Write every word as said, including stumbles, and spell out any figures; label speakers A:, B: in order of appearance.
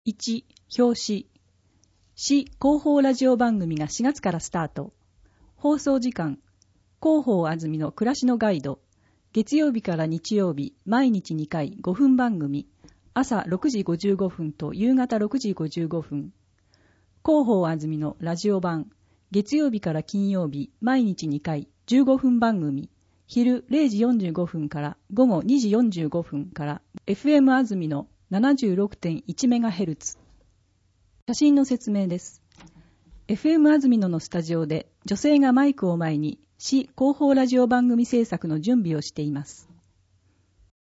A: いち. 表紙。市広報ラジオ番組がしがつからスタート。放送時間。広報あずみの暮らしのガイド。月曜日から日曜日、毎日にかいごふん番組。朝ろくじごじゅうごふんと夕方ろくじごじゅうごふん。広報あずみのラジオ版。月曜日から金曜日、毎日にかいじゅうごふん番組。昼れいじよんじゅうごふんから午後にじよんじゅうごふんから エフエム あずみの ななじゅうろくてんいちメガヘルツ。写真の説明です。エフエム あずみののスタジオで女性がマイクを前に市広報ラジオ番組制作の準備をしています。